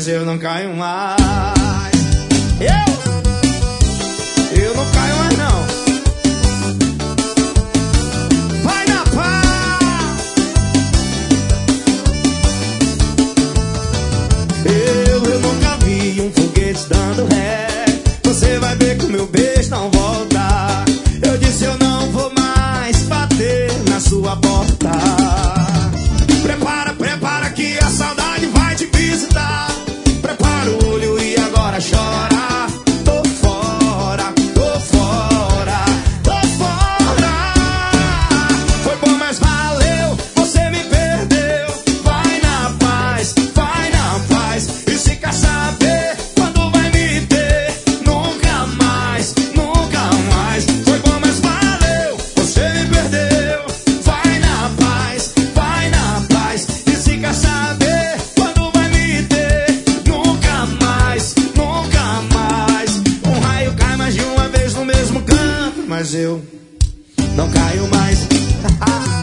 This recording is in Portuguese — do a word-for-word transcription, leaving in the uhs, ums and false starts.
mas eu não caio mais. Eu, eu não caio mais não. Vai na paz. Eu, eu nunca vi um foguete dando ré. Você vai ver que o meu beijo não volta. Eu disse eu não vou mais bater na sua porta. Prepara, prepara que a saudade vai te visitar. Prepara o olho e agora chora. Tô fora, tô fora, tô fora. Foi bom, mas valeu, você me perdeu. Vai na paz, vai na paz. E se quer saber quando vai me ter, nunca mais, nunca mais. Foi bom, mas valeu, você me perdeu. Vai na paz, vai na paz. E se quer saber quando vai me ter, nunca mais, nunca mais. Um raio cai mais de uma vez no mesmo canto, mas eu não caio mais.